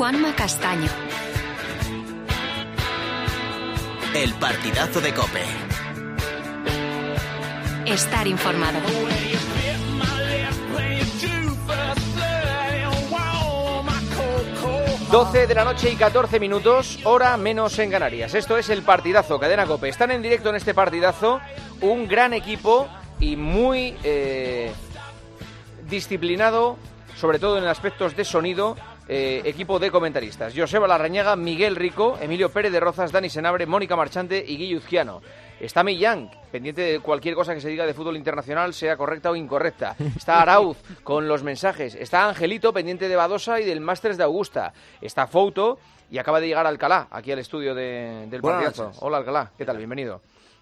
Juanma Castaño. El partidazo de COPE. Estar informado. 12 de la noche y 14 minutos, hora menos en Canarias. Esto es el partidazo, Cadena COPE. Están en directo en este partidazo un gran equipo y muy disciplinado, sobre todo en aspectos de sonido, equipo de comentaristas. Joseba Larrañaga, Miguel Rico, Emilio Pérez de Rozas, Dani Senabre, Mónica Marchante y Guillo Uzquiano. Está Millán, pendiente de cualquier cosa que se diga de fútbol internacional, sea correcta o incorrecta. Está Arauz con los mensajes. Está Angelito, pendiente de Badosa y del Masters de Augusta. Está Fouto y acaba de llegar Alcalá, aquí al estudio del partidazo. Hola Alcalá, ¿qué tal? Bienvenido.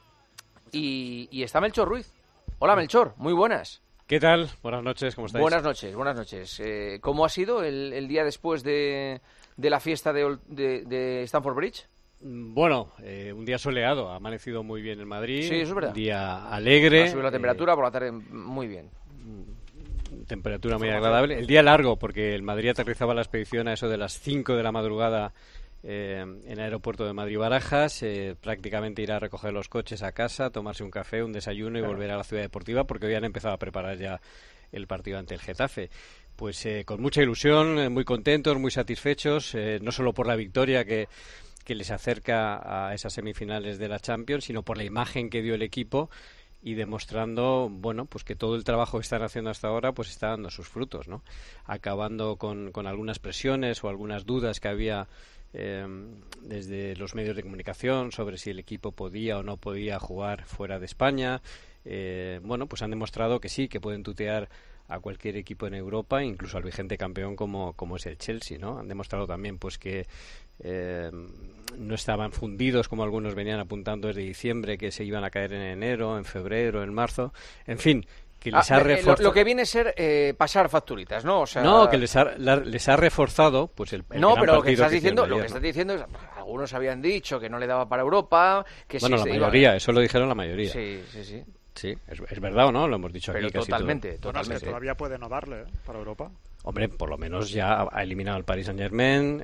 Y está Melchor Ruiz. Hola Melchor, muy buenas. ¿Qué tal? Buenas noches, ¿cómo estáis? Buenas noches. ¿Cómo ha sido el día después de la fiesta de Stamford Bridge? Bueno, un día soleado, ha amanecido muy bien en Madrid. Sí, eso es verdad. Un día alegre. Ha subido la temperatura, por la tarde muy bien. Temperatura muy agradable. El día largo, porque el Madrid aterrizaba la expedición a eso de las 5 de la madrugada en el aeropuerto de Madrid-Barajas. Prácticamente ir a recoger los coches a casa, tomarse un café, un desayuno y volver a la ciudad deportiva, porque hoy han empezado a preparar ya el partido ante el Getafe. Pues con mucha ilusión, muy contentos, muy satisfechos, no solo por la victoria que les acerca a esas semifinales de la Champions, sino por la imagen que dio el equipo y demostrando, bueno, pues que todo el trabajo que están haciendo hasta ahora pues está dando sus frutos, ¿no? Acabando con algunas presiones o algunas dudas que había desde los medios de comunicación sobre si el equipo podía o no podía jugar fuera de España. Bueno, pues han demostrado que sí, que pueden tutear a cualquier equipo en Europa, incluso al vigente campeón como es el Chelsea, ¿no? Han demostrado también pues que no estaban fundidos como algunos venían apuntando desde diciembre, que se iban a caer en enero, en febrero, en marzo, en fin, que les ha reforzado. Lo que viene a ser pasar facturitas, ¿no? O sea... No, que les ha reforzado pues el no, gran pero lo que estás partido diciendo, hicieron lo que estás diciendo es, algunos habían dicho que no le daba para Europa, que bueno, sí, la mayoría, eso lo dijeron la mayoría. Sí. Sí, es verdad o no, lo hemos dicho pero aquí casi totalmente. Bueno, es que todavía puede no darle para Europa. Hombre, por lo menos ya ha eliminado al Paris Saint-Germain,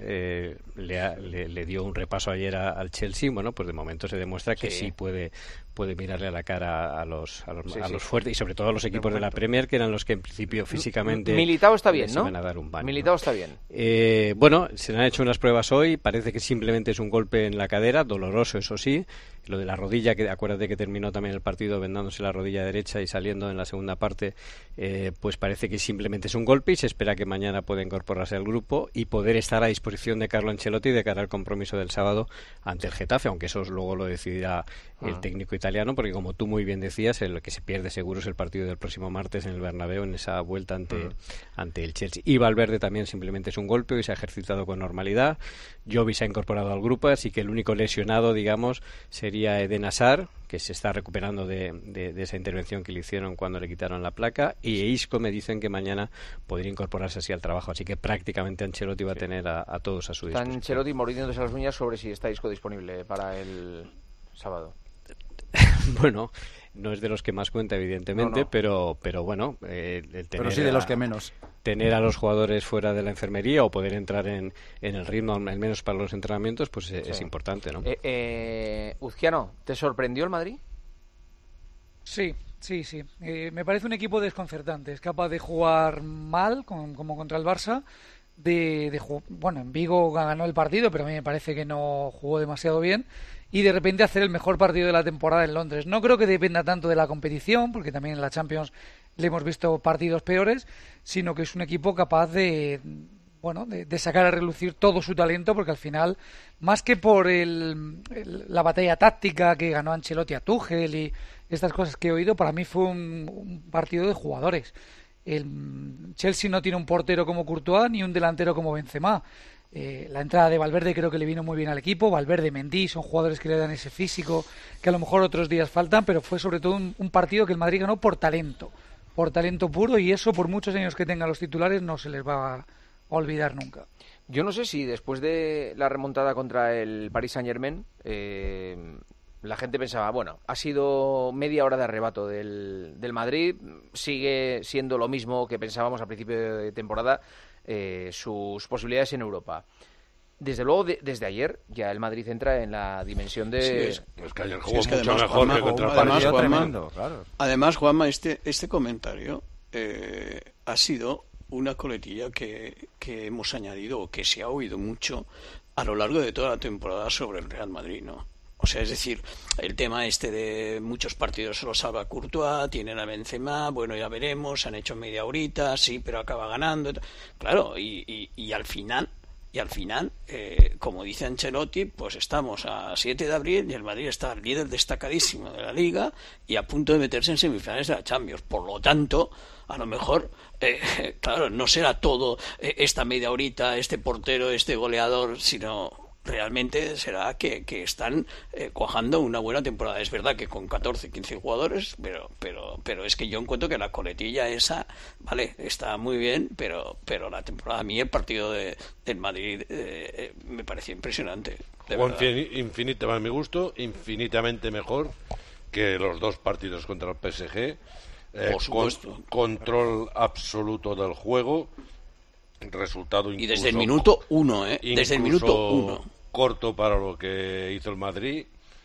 le dio un repaso ayer al Chelsea. Bueno, pues de momento se demuestra que sí puede mirarle a la cara a los fuertes y sobre todo a los equipos de la Premier, que eran los que en principio físicamente Militao está bien, ¿no? Iban a dar un baño, Militao ¿no? está bien. Bueno, se le han hecho unas pruebas hoy, parece que simplemente es un golpe en la cadera, doloroso eso sí. Lo de la rodilla, que acuérdate que terminó también el partido vendándose la rodilla derecha y saliendo en la segunda parte, pues parece que simplemente es un golpe y se espera que mañana pueda incorporarse al grupo y poder estar a disposición de Carlo Ancelotti de cara al compromiso del sábado ante el Getafe, aunque eso luego lo decidirá el técnico italiano, porque como tú muy bien decías, el que se pierde seguro es el partido del próximo martes en el Bernabéu, en esa vuelta ante el Chelsea. Y Valverde también simplemente es un golpe y se ha ejercitado con normalidad. Jovi se ha incorporado al grupo, así que el único lesionado, digamos, sería Eden Hazard, que se está recuperando de esa intervención que le hicieron cuando le quitaron la placa, y Isco me dicen que mañana podría incorporarse así al trabajo, así que prácticamente Ancelotti va a tener a todos a su disposición. Está Ancelotti mordiéndose las uñas sobre si está Isco disponible para el sábado. Bueno, no es de los que más cuenta, evidentemente, no. pero bueno, el tener pero sí de los que menos. Tener a los jugadores fuera de la enfermería o poder entrar en el ritmo, al menos para los entrenamientos, pues es importante, ¿no? Uzquiano, ¿te sorprendió el Madrid? Sí. Me parece un equipo desconcertante. Es capaz de jugar mal, como contra el Barça. Bueno, en Vigo ganó el partido, pero a mí me parece que no jugó demasiado bien. Y de repente hacer el mejor partido de la temporada en Londres. No creo que dependa tanto de la competición, porque también en la Champions le hemos visto partidos peores, sino que es un equipo capaz de sacar a relucir todo su talento, porque al final, más que por la batalla táctica que ganó Ancelotti a Tuchel y estas cosas que he oído, para mí fue un partido de jugadores. El Chelsea no tiene un portero como Courtois ni un delantero como Benzema. La entrada de Valverde creo que le vino muy bien al equipo. Valverde, Mendy son jugadores que le dan ese físico que a lo mejor otros días faltan, pero fue sobre todo un partido que el Madrid ganó por talento puro, y eso por muchos años que tengan los titulares no se les va a olvidar nunca. Yo no sé si después de la remontada contra el Paris Saint-Germain la gente pensaba, bueno, ha sido media hora de arrebato del Madrid, sigue siendo lo mismo que pensábamos al principio de temporada. sus posibilidades en Europa. Desde luego, desde ayer ya el Madrid entra en la dimensión de... Sí, es que ayer jugó mucho mejor que contra el además, partido. Juanma, claro. Además, Juanma, este comentario ha sido una coletilla que hemos añadido, o que se ha oído mucho a lo largo de toda la temporada sobre el Real Madrid, ¿no? O sea, es decir, el tema de muchos partidos solo salva Courtois, tienen a Benzema, bueno, ya veremos, han hecho media horita, sí, pero acaba ganando. Claro, y al final, como dice Ancelotti, pues estamos a 7 de abril y el Madrid está líder destacadísimo de la Liga y a punto de meterse en semifinales de la Champions. Por lo tanto, a lo mejor, claro, no será todo esta media horita, este portero, este goleador, sino realmente será que están cuajando una buena temporada. Es verdad que con 14, 15 jugadores, pero es que yo encuentro que la coletilla esa, vale, está muy bien, pero la temporada, a mí el partido del Madrid me pareció impresionante. Jugó a mi gusto, infinitamente mejor que los dos partidos contra el PSG. Por supuesto. Control absoluto del juego, resultado incluso... Y desde el minuto 1, desde el minuto 1. Corto para lo que hizo el Madrid.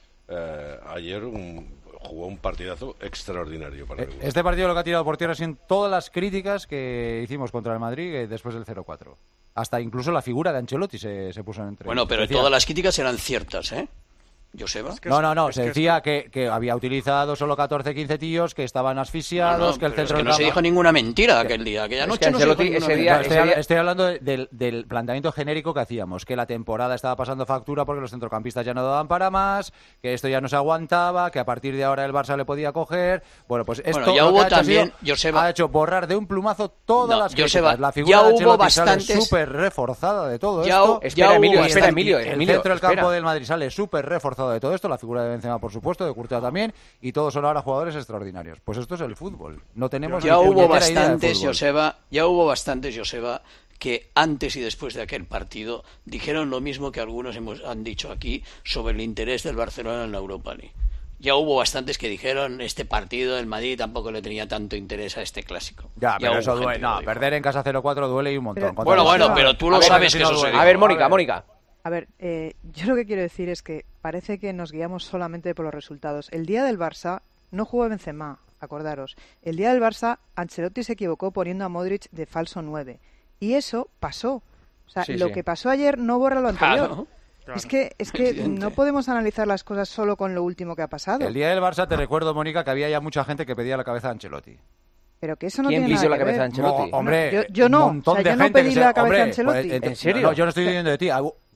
Ayer jugó un partidazo extraordinario para mí. Este partido lo que ha tirado por tierra son todas las críticas que hicimos contra el Madrid después del 0-4. Hasta incluso la figura de Ancelotti se puso en entre. Bueno, pero todas las críticas eran ciertas, ¿eh? ¿Joseba? Se decía que había utilizado solo 14, 15 tíos, que estaban asfixiados, que el centro del campo... no se dijo ninguna mentira aquel día, aquella noche no se dijo ninguna mentira. Estoy hablando del planteamiento genérico que hacíamos, que la temporada estaba pasando factura porque los centrocampistas ya no daban para más, que esto ya no se aguantaba, que a partir de ahora el Barça le podía coger... Bueno, pues esto ya hubo también, Joseba... ha hecho borrar de un plumazo todas las críticas. Joseba, la figura ya de hubo Ancelotti sale bastantes... súper reforzada de todo esto. Espera, Emilio. El centro del campo del Madrid sale súper reforzado de todo esto, la figura de Benzema, por supuesto, de Courtois también, y todos son ahora jugadores extraordinarios. Pues esto es el fútbol. No tenemos ya hubo bastantes, Joseba, que antes y después de aquel partido dijeron lo mismo que algunos han dicho aquí sobre el interés del Barcelona en la Europa League. Ya hubo bastantes que dijeron este partido del Madrid tampoco le tenía tanto interés a este clásico. Ya, pero eso duele. No, perder en casa 0-4 duele y un montón. Pero tú lo sabes que eso se... A ver, Mónica. A ver, yo lo que quiero decir es que parece que nos guiamos solamente por los resultados. El día del Barça no jugó Benzema, acordaros. El día del Barça, Ancelotti se equivocó poniendo a Modric de falso 9. Y eso pasó. O sea, que pasó ayer no borra lo anterior. Claro. Es que no podemos analizar las cosas solo con lo último que ha pasado. El día del Barça, te recuerdo, Mónica, que había ya mucha gente que pedía la cabeza de Ancelotti. Pero que eso no tiene nada que ver. ¿Quién pidió la cabeza de Ancelotti? No, hombre, yo no. Yo no pedí la cabeza de Ancelotti. Pues, ¿En serio? No, yo no estoy diciendo de ti.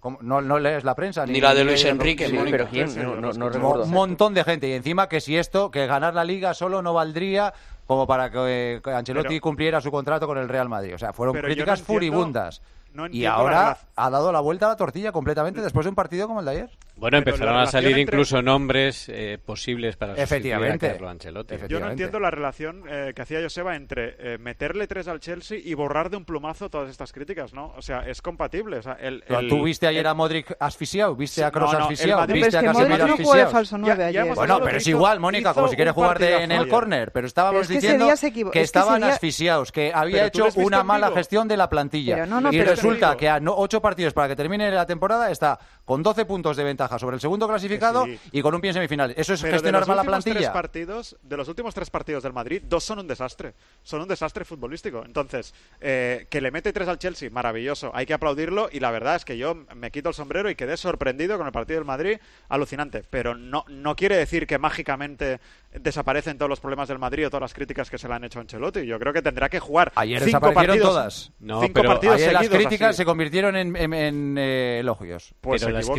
No lees la prensa ni la de Luis Enrique. Sí, pero ¿quién? No recuerdo. Un montón de gente. Y encima que que ganar la Liga solo no valdría como para que Ancelotti cumpliera su contrato con el Real Madrid. O sea, fueron críticas furibundas. Y ahora ha dado la vuelta a la tortilla completamente después de un partido como el de ayer. Bueno, empezaron a salir incluso nombres posibles para sustituir a Carlo Ancelotti. Yo no entiendo la relación que hacía Joseba entre meterle 3 al Chelsea y borrar de un plumazo todas estas críticas, ¿no? O sea, es compatible. O sea, ¿Tú viste ayer a Modric asfixiado? ¿Viste a Kroos asfixiado? ¿Viste a Casemiro asfixiado? Falso 9 ayer. Bueno, pero es igual, Mónica, como si quiere jugar en el córner. Pero estábamos diciendo que estaban asfixiados, que había hecho una mala gestión de la plantilla. Y resulta que a 8 partidos para que termine la temporada está con 12 puntos de ventaja sobre el segundo clasificado y con un pie en semifinales. ¿Eso es gestionar mal la plantilla? De los últimos 3 partidos del Madrid, 2 son un desastre. Son un desastre futbolístico. Entonces, que le mete 3 al Chelsea, maravilloso. Hay que aplaudirlo y la verdad es que yo me quito el sombrero y quedé sorprendido con el partido del Madrid. Alucinante. Pero no quiere decir que mágicamente desaparecen todos los problemas del Madrid o todas las críticas que se le han hecho a Ancelotti. Yo creo que tendrá que jugar ayer 5 desaparecieron partidos, todas. No, 5 pero partidos ayer seguidos. Las críticas así. se convirtieron en elogios. Pues pero las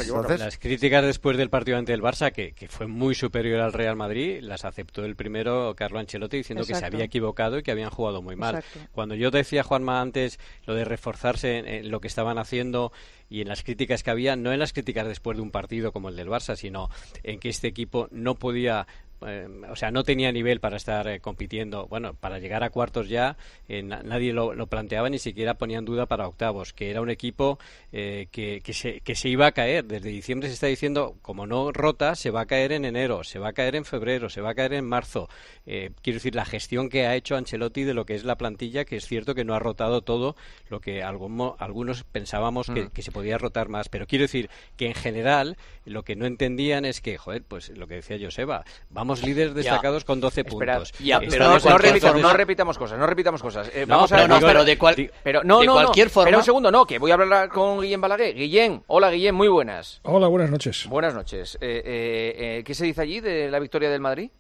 críticas después del partido ante el Barça, que fue muy superior al Real Madrid, las aceptó el primero Carlo Ancelotti diciendo que se había equivocado y que habían jugado muy mal. Exacto. Cuando yo decía, Juanma, antes lo de reforzarse en lo que estaban haciendo y en las críticas que había, no en las críticas después de un partido como el del Barça, sino en que este equipo no podía o sea, no tenía nivel para estar compitiendo. Bueno, para llegar a cuartos ya nadie lo planteaba, ni siquiera ponía en duda para octavos, que era un equipo que se iba a caer. Desde diciembre se está diciendo, como no rota, se va a caer en enero, se va a caer en febrero, se va a caer en marzo. Quiero decir, la gestión que ha hecho Ancelotti de lo que es la plantilla, que es cierto que no ha rotado todo lo que algunos pensábamos que se podía rotar más, pero quiero decir que en general lo que no entendían es que, joder, pues lo que decía Joseba, vamos líderes destacados con 12 puntos. Pero no repitamos cosas. De cualquier forma. Pero un segundo, que voy a hablar con Guillem Balaguer. Guillem, hola Guillem, muy buenas. Hola, buenas noches. Buenas noches. ¿Qué se dice allí de la victoria del Madrid?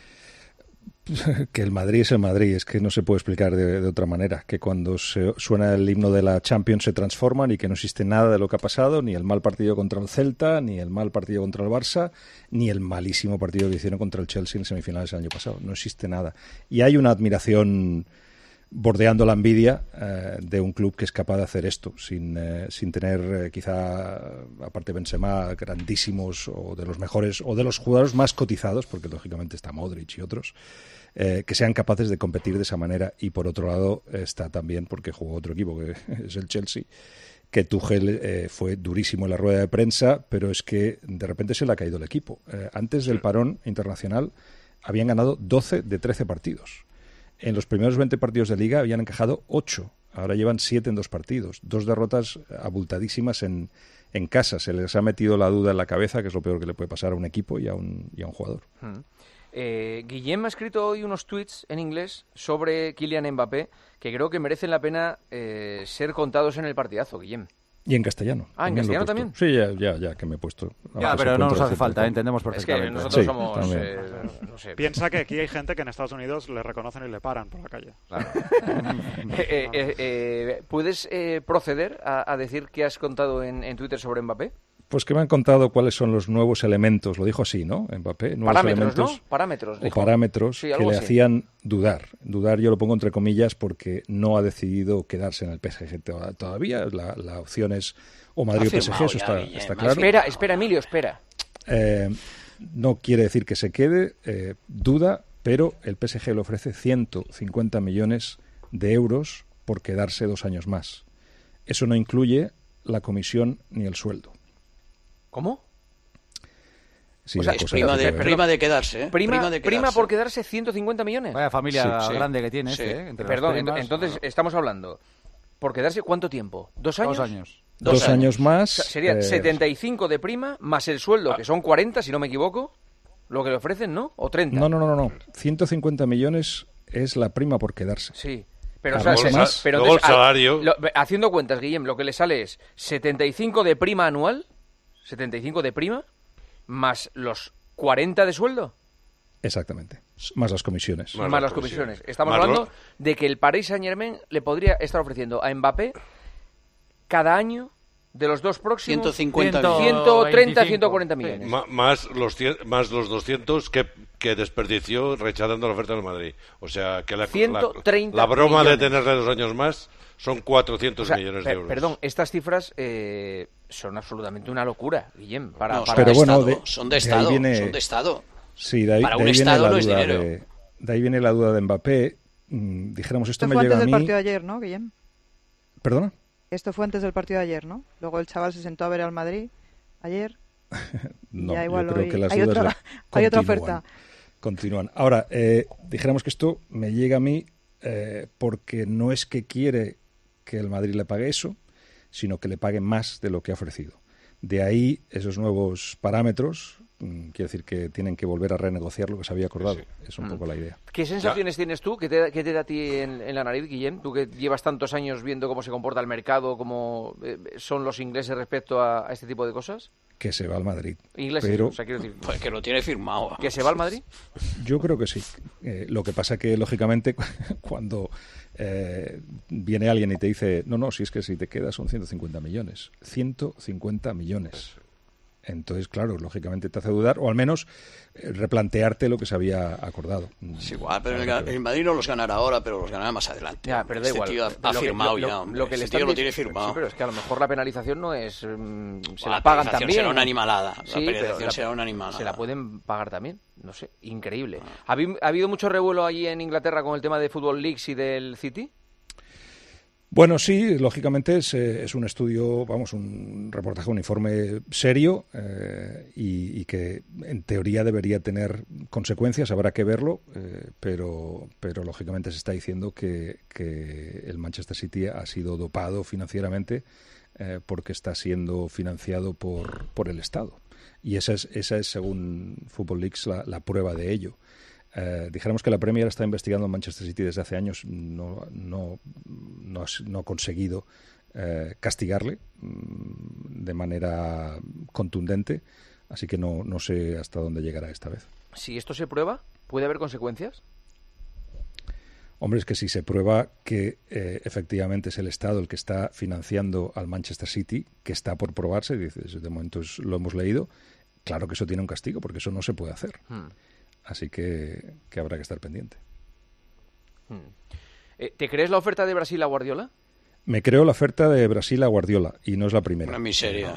Que el Madrid es el Madrid, es que no se puede explicar de otra manera, que cuando suena el himno de la Champions se transforman y que no existe nada de lo que ha pasado, ni el mal partido contra el Celta, ni el mal partido contra el Barça, ni el malísimo partido que hicieron contra el Chelsea en semifinales el año pasado. No existe nada. Y hay una admiración bordeando la envidia de un club que es capaz de hacer esto, sin tener quizá, aparte de Benzema, grandísimos o de los mejores o de los jugadores más cotizados, porque lógicamente está Modric y otros, que sean capaces de competir de esa manera. Y por otro lado está también, porque jugó otro equipo que es el Chelsea, que Tuchel fue durísimo en la rueda de prensa, pero es que de repente se le ha caído el equipo. Antes del parón internacional habían ganado 12 de 13 partidos. En los primeros 20 partidos de Liga habían encajado 8. Ahora llevan 7 en 2 partidos. 2 derrotas abultadísimas en casa. Se les ha metido la duda en la cabeza, que es lo peor que le puede pasar a un equipo y a un jugador. Guillem ha escrito hoy unos tweets en inglés sobre Kylian Mbappé que creo que merecen la pena ser contados en el partidazo, Guillem. Y en castellano. ¿En castellano también? Sí, ya que me he puesto. Ya, pero no nos hace falta, entendemos perfectamente. Es que nosotros somos... no sé. Piensa que aquí hay gente que en Estados Unidos le reconocen y le paran por la calle. Claro. ¿Puedes proceder a decir qué has contado en Twitter sobre Mbappé? Pues que me han contado cuáles son los nuevos elementos, lo dijo así, ¿no? Mbappé, nuevos elementos, ¿no? Parámetros sí, que le hacían dudar. Dudar yo lo pongo entre comillas porque no ha decidido quedarse en el PSG todavía. La opción es o Madrid o PSG, eso está claro. Espera, Emilio, espera. No quiere decir que se quede, duda, pero el PSG le ofrece 150 millones de euros por quedarse 2 años más. Eso no incluye la comisión ni el sueldo. ¿Cómo? Sí, o sea, es prima de quedarse, ¿eh? Prima por quedarse 150 millones. Vaya familia grande que tiene Perdón, entonces estamos hablando, ¿por quedarse cuánto tiempo? ¿2 años? 2 años. 2 años más. O sea, sería 75 de prima más el sueldo, que son 40, si no me equivoco, lo que le ofrecen, ¿no? ¿O 30? No. 150 millones es la prima por quedarse. Sí. Pero, luego el salario... haciendo cuentas, Guillem, lo que le sale es 75 de prima anual, 75 de prima, más los 40 de sueldo. Exactamente. Más las comisiones. Más las comisiones. Estamos hablando de que el Paris Saint-Germain le podría estar ofreciendo a Mbappé cada año de los 2 próximos 130, 140 millones. Más los 200 que desperdició rechazando la oferta del Madrid. O sea, que la broma millones. De tenerle 2 años más son 400 millones de euros. Perdón, estas cifras son absolutamente una locura, Guillem. Son de Estado. Sí, de ahí viene la duda de ahí viene la duda de Mbappé. Dijéramos, esto me llega a mí... Esto fue antes del partido de ayer, ¿no, Guillem? ¿Perdona? Esto fue antes del partido de ayer, ¿no? Luego el chaval se sentó a ver al Madrid ayer. No, yo creo que las dudas hay otra oferta. Continúan. Ahora, dijéramos que esto me llega a mí porque no es que quiere que el Madrid le pague eso, sino que le pague más de lo que ha ofrecido. De ahí esos nuevos parámetros, quiere decir que tienen que volver a renegociar lo que se había acordado. Sí. Es un poco la idea. ¿Qué sensaciones tienes tú? ¿Qué te da a ti en la nariz, Guillem? Tú que llevas tantos años viendo cómo se comporta el mercado, cómo son los ingleses respecto a este tipo de cosas. Que se va al Madrid. Ingleses, pero... o sea, quiero decir... Pues que lo tiene firmado. ¿Que se va al Madrid? Yo creo que sí. Lo que pasa que, lógicamente, cuando viene alguien y te dice, no, si es que si te quedas son 150 millones. 150 millones. Entonces, claro, lógicamente te hace dudar, o al menos replantearte lo que se había acordado. Es igual, pero el Madrid no los ganará ahora, pero los ganará más adelante. Ya, pero da igual. Tío ha firmado ya. Lo que tío lo tiene firmado. Sí, pero es que a lo mejor la penalización no es... se la pagan también. Será una animalada. Sí, la penalización será una animalada. Se la pueden pagar también. No sé, increíble. ¿Ha habido mucho revuelo allí en Inglaterra con el tema de Football Leagues y del City? Bueno, sí, lógicamente es un estudio, un reportaje, un informe serio y que en teoría debería tener consecuencias, habrá que verlo, pero lógicamente se está diciendo que el Manchester City ha sido dopado financieramente porque está siendo financiado por el Estado. Y esa es según Football Leagues, la prueba de ello. Dijéramos que la Premier está investigando a Manchester City desde hace años, no ha conseguido castigarle de manera contundente, así que no sé hasta dónde llegará esta vez. Si esto se prueba, ¿puede haber consecuencias? Hombre, es que si se prueba que efectivamente es el Estado el que está financiando al Manchester City, que está por probarse, dices, de momento lo hemos leído, claro que eso tiene un castigo, porque eso no se puede hacer. Así que habrá que estar pendiente. ¿Te crees la oferta de Brasil a Guardiola? Me creo la oferta de Brasil a Guardiola, y no es la primera. Una miseria.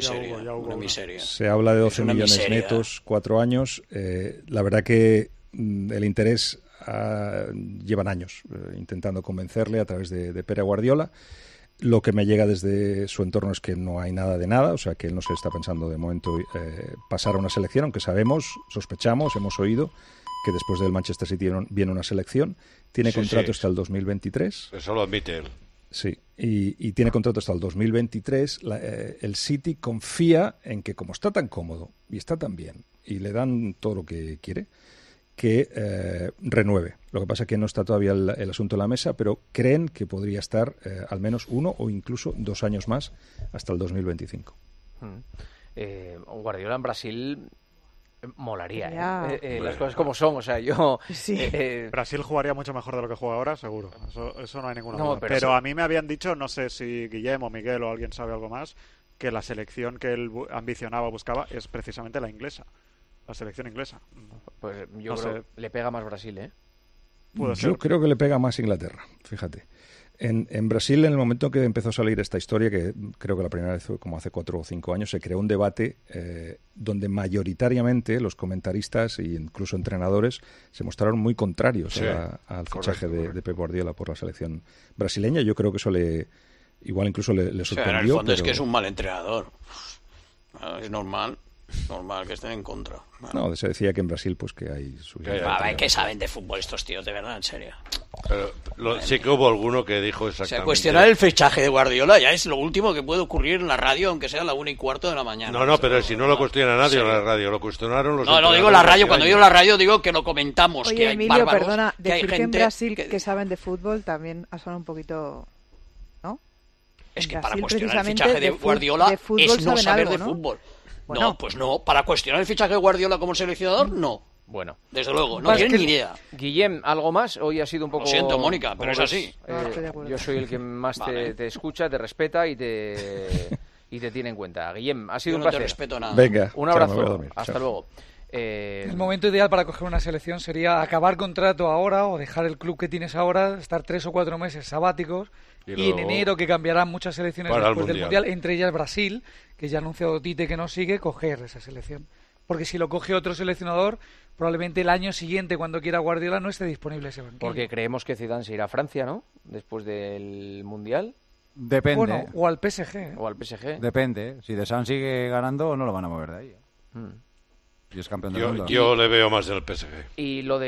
Se habla de 12 millones netos, 4 años. La verdad que el interés llevan años intentando convencerle a través de Pere Guardiola. Lo que me llega desde su entorno es que no hay nada de nada, o sea que él no se está pensando de momento pasar a una selección, aunque sospechamos, hemos oído que después del Manchester City viene una selección. Tiene contrato hasta el 2023. Eso lo admite él. Sí, y tiene contrato hasta el 2023. El City confía en que, como está tan cómodo y está tan bien y le dan todo lo que quiere, que renueve. Lo que pasa es que no está todavía el asunto en la mesa, pero creen que podría estar al menos 1 o incluso 2 años más hasta el 2025. Guardiola en Brasil molaría, las cosas como son, o sea, yo... Sí. Brasil jugaría mucho mejor de lo que juega ahora, seguro. Eso no hay ninguna duda. Pero a mí me habían dicho, no sé si Guillem o Miguel o alguien sabe algo más, que la selección que él ambicionaba, buscaba, es precisamente la inglesa. La selección inglesa. Pues yo creo que le pega más Brasil, ¿eh? Yo creo que le pega más Inglaterra, fíjate. En Brasil, en el momento que empezó a salir esta historia, que creo que la primera vez fue como hace 4 o 5 años, se creó un debate donde mayoritariamente los comentaristas e incluso entrenadores se mostraron muy contrarios al fichaje de Pep Guardiola por la selección brasileña. Yo creo que eso igual incluso le sorprendió. En el fondo es que es un mal entrenador. Es normal que estén en contra. No, se decía que en Brasil pues que hay... ¿Qué saben de fútbol estos tíos, de verdad, en serio? Pero sí que hubo alguno que dijo exactamente... O sea, cuestionar el fichaje de Guardiola ya es lo último que puede ocurrir en la radio, aunque sea a la 1:15 de la mañana. No, pero si no lo cuestiona nadie en la radio, lo cuestionaron los... No digo la radio, cuando digo la radio digo que lo comentamos. Oye, que hay Emilio, bárbaros, perdona, que hay decir gente que en Brasil que saben de fútbol también ha sonado un poquito... ¿no? Es que Brasil, para cuestionar el fichaje de Guardiola es no saber de fútbol. Bueno. No, pues no. Para cuestionar el fichaje de Guardiola como seleccionador, no. Bueno. Desde luego, no tienen ni idea. Guillem, ¿algo más? Hoy ha sido un poco... Lo siento, Mónica, pero es así. Yo soy el que más te escucha, te respeta y te tiene en cuenta. Guillem, ha sido un placer. No te respeto nada. Venga. Un abrazo. Hasta luego. El momento ideal para coger una selección sería acabar contrato ahora o dejar el club que tienes ahora, estar 3 o 4 meses sabáticos y en enero, que cambiarán muchas selecciones después del Mundial, entre ellas Brasil, que ya ha anunciado Tite que no sigue, coger esa selección. Porque si lo coge otro seleccionador, probablemente el año siguiente, cuando quiera Guardiola, no esté disponible ese banquillo. Porque creemos que Zidane se irá a Francia, ¿no? Después del Mundial. Depende. Bueno, o al PSG. Depende. Si Deschamps sigue ganando, no lo van a mover de ahí. Y es campeón del mundo. Yo le veo más del PSG. Y lo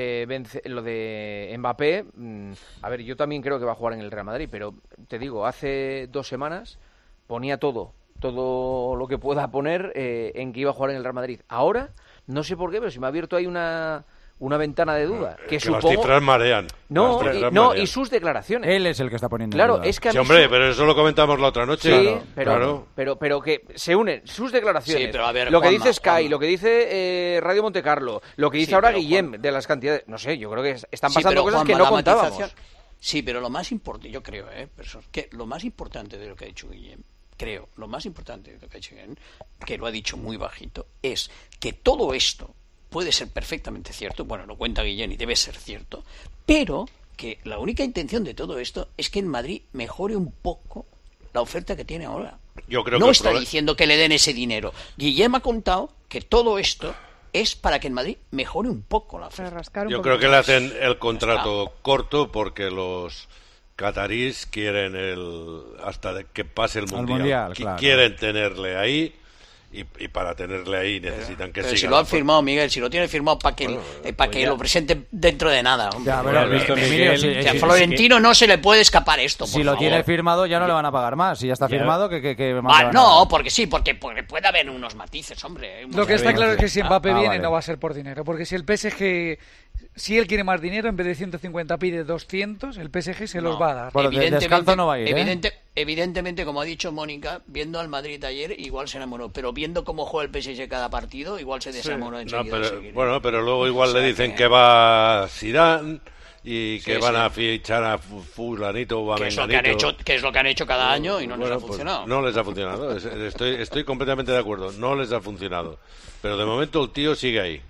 de Mbappé, a ver, yo también creo que va a jugar en el Real Madrid, pero te digo, hace 2 semanas ponía todo lo que pueda poner en que iba a jugar en el Real Madrid. Ahora, no sé por qué, pero se me ha abierto ahí una ventana de duda. Que supongo... las cifras marean. Y sus declaraciones. Él es el que está poniendo claro, en duda. Es que a mí hombre, pero eso lo comentamos la otra noche. Sí, claro. Pero que se unen sus declaraciones. Sí, pero a ver, lo que dice Sky, lo que dice Radio Montecarlo, lo que dice ahora Guillem, de las cantidades... No sé, yo creo que están pasando cosas que no contábamos. Sí, pero lo más importante, yo creo, que lo más importante de lo que ha dicho Guillem lo más importante de Guillén, que lo ha dicho muy bajito, es que todo esto puede ser perfectamente cierto, bueno, lo cuenta Guillén y debe ser cierto, pero que la única intención de todo esto es que en Madrid mejore un poco la oferta que tiene ahora. Yo creo no está diciendo que le den ese dinero. Guillem ha contado que todo esto es para que en Madrid mejore un poco la oferta. Yo creo que le hacen el contrato corto porque los catarís quieren hasta que pase el mundial claro. Quieren tenerle ahí. Y para tenerle ahí necesitan que siga. Si lo han firmado, Miguel, si lo tiene firmado para que lo presenten dentro de nada. Florentino no se le puede escapar esto. Si lo tiene firmado ya no le van a pagar más. Si ya está firmado, que no, porque puede haber unos matices, hombre. Lo que está claro es que si Mbappé viene no va a ser por dinero. Porque si el PSG... Si él quiere más dinero, en vez de 150 pide 200, el PSG se los va a dar. Bueno, descalzo no va a ir, Evidentemente, como ha dicho Mónica, viendo al Madrid ayer, igual se enamoró. Pero viendo cómo juega el PSG cada partido, igual se desamoró enseguida. Pero luego igual le dicen que va Zidane y que van a fichar a fulanito o a menganito. Que es lo que han hecho cada año y no les ha funcionado. No les ha funcionado. Estoy completamente de acuerdo. No les ha funcionado. Pero de momento el tío sigue ahí.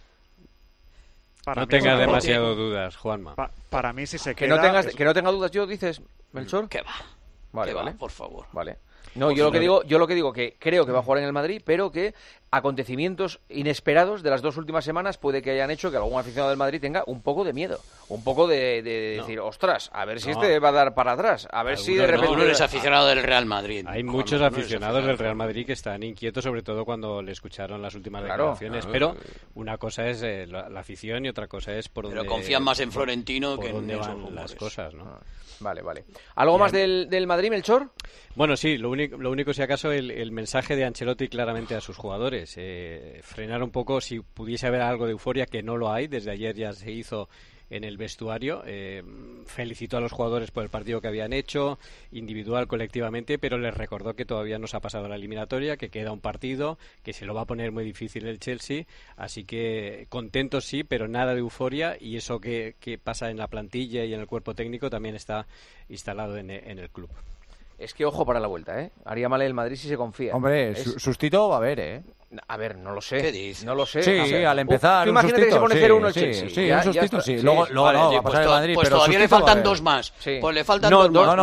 No tengas demasiado dudas, Juanma. Para mí, si se queda... Que no tenga dudas yo, dices, Melchor. ¿Qué va? Vale. Por favor. Vale. No, yo lo que digo que creo que va a jugar en el Madrid, pero que acontecimientos inesperados de las 2 últimas semanas puede que hayan hecho que algún aficionado del Madrid tenga un poco de miedo, un poco de decir, ostras, a ver si este va a dar para atrás, a ver si de repente... No eres aficionado del Real Madrid. Hay muchos aficionados del Real Madrid que están inquietos, sobre todo cuando le escucharon las últimas declaraciones, pero una cosa es la afición y otra cosa es por dónde... Pero confían más en Florentino que en dónde van las cosas, ¿no? Vale. ¿Algo más del Madrid, Melchor? Bueno, sí, lo único si acaso el mensaje de Ancelotti claramente a sus jugadores. Frenar un poco si pudiese haber algo de euforia, que no lo hay. Desde ayer ya se hizo en el vestuario. Felicitó a los jugadores por el partido que habían hecho, individual, colectivamente, pero les recordó que todavía no se ha pasado la eliminatoria, que queda un partido, que se lo va a poner muy difícil el Chelsea. Así que contentos sí, pero nada de euforia, y eso que pasa en la plantilla y en el cuerpo técnico también está instalado en el club. Es que ojo para la vuelta, ¿eh? Haría mal el Madrid si se confía. Hombre, sustito va a haber, ¿eh? A ver, no lo sé. ¿Qué dices? No lo sé. Sí, al empezar. Imagínate que se pone 0-1 el Chelsea. Sí, un sustito, sí. Luego no, va a pasar el Madrid. Pues pero todavía le faltan 2 más. Sí. Pues le faltan 2 más.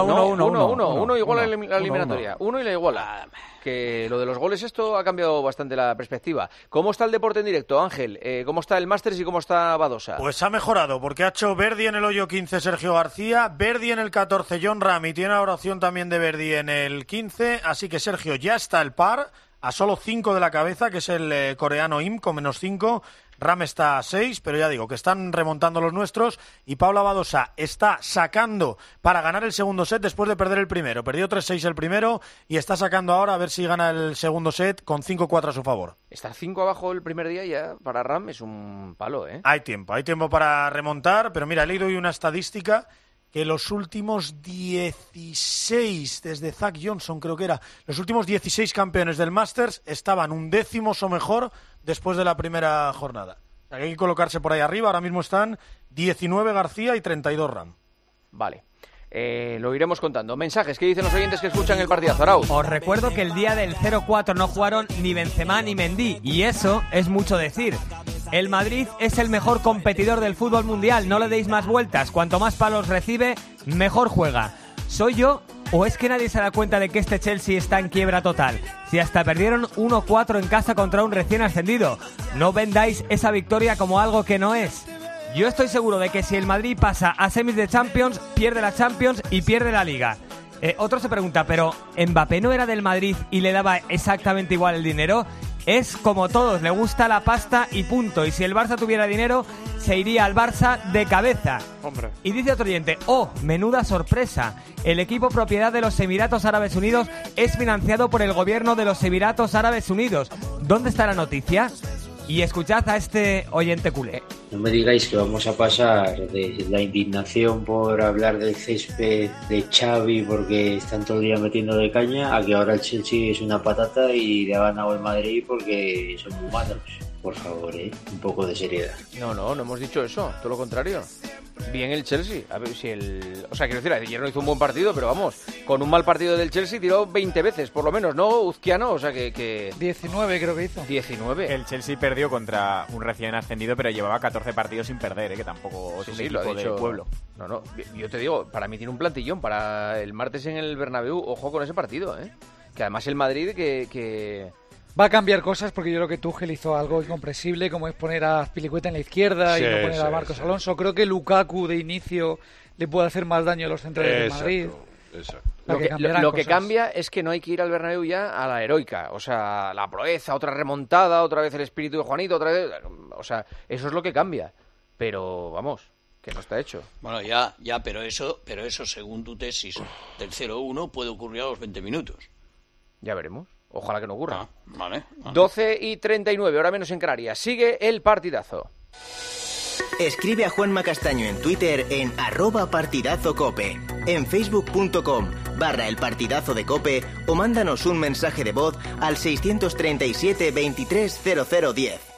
Uno iguala la eliminatoria. Uno y la iguala. Que lo de los goles, esto ha cambiado bastante la perspectiva. ¿Cómo está el deporte en directo, Ángel? ¿Cómo está el Masters y cómo está Badosa? Pues ha mejorado, porque ha hecho Verdi en el hoyo 15 Sergio García, Verdi en el 14 John Ram, y tiene ahora opción también de Verdi en el 15, así que Sergio ya está al par, a solo 5 de la cabeza, que es el coreano Im con -5. Ram está a 6, pero ya digo que están remontando los nuestros, y Paula Badosa está sacando para ganar el segundo set después de perder el primero. Perdió 3-6 el primero y está sacando ahora a ver si gana el segundo set con 5-4 a su favor. Estar 5 abajo el primer día ya para Ram es un palo, ¿eh? Hay tiempo para remontar, pero mira, he leído hoy una estadística que los últimos 16, desde Zach Johnson creo que era, los últimos 16 campeones del Masters estaban 1/10 o mejor después de la primera jornada. O sea, hay que colocarse por ahí arriba. Ahora mismo están 19 García y 32 Ram. Vale. Lo iremos contando. Mensajes, ¿qué dicen los oyentes que escuchan el partidazo, Arau? Os recuerdo que el día del 0-4 no jugaron ni Benzema ni Mendy, y eso es mucho decir. El Madrid es el mejor competidor del fútbol mundial, no le deis más vueltas. Cuanto más palos recibe, mejor juega. ¿Soy yo o es que nadie se da cuenta de que este Chelsea está en quiebra total? Si hasta perdieron 1-4 en casa contra un recién ascendido. No vendáis esa victoria como algo que no es. Yo estoy seguro de que si el Madrid pasa a semis de Champions, pierde la Champions y pierde la Liga. Otro se pregunta, ¿pero Mbappé no era del Madrid y le daba exactamente igual el dinero? Es como todos, le gusta la pasta y punto. Y si el Barça tuviera dinero, se iría al Barça de cabeza. Hombre. Y dice otro oyente, menuda sorpresa. El equipo propiedad de los Emiratos Árabes Unidos es financiado por el gobierno de los Emiratos Árabes Unidos. ¿Dónde está la noticia? Y escuchad a este oyente culé. No me digáis que vamos a pasar de la indignación por hablar del césped de Xavi porque están todo el día metiendo de caña a que ahora el Chelsea es una patata y le ha ganado el Madrid porque son muy malos. Por favor, un poco de seriedad. No hemos dicho eso, todo lo contrario. Bien el Chelsea. A ver si o sea, quiero decir, ayer no hizo un buen partido, pero vamos, con un mal partido del Chelsea tiró 20 veces, por lo menos, ¿no, Uzquiano? O sea que... 19 creo que hizo. 19. El Chelsea perdió contra un recién ascendido, pero llevaba 14 partidos sin perder, que tampoco es un equipo del pueblo. No, yo te digo, para mí tiene un plantillón para el martes en el Bernabéu. Ojo con ese partido, que además el Madrid que... Va a cambiar cosas porque yo creo que Tuchel hizo algo incomprensible, como es poner a Azpilicueta en la izquierda y no poner a Marcos Alonso. Creo que Lukaku de inicio le puede hacer más daño a los centrales del Madrid. Exacto. Lo que cambia es que no hay que ir al Bernabéu ya a la heroica, o sea, la proeza, otra remontada, otra vez el espíritu de Juanito, otra vez, o sea, eso es lo que cambia. Pero vamos, que no está hecho. Bueno, pero eso según tu tesis del 0-1 puede ocurrir a los 20 minutos. Ya veremos. Ojalá que no ocurra. Vale. 12:39, hora menos en Canarias. Sigue el partidazo. Escribe a Juanma Castaño en Twitter en @partidazocope, en facebook.com/El Partidazo de Cope o mándanos un mensaje de voz al 637 23 0010.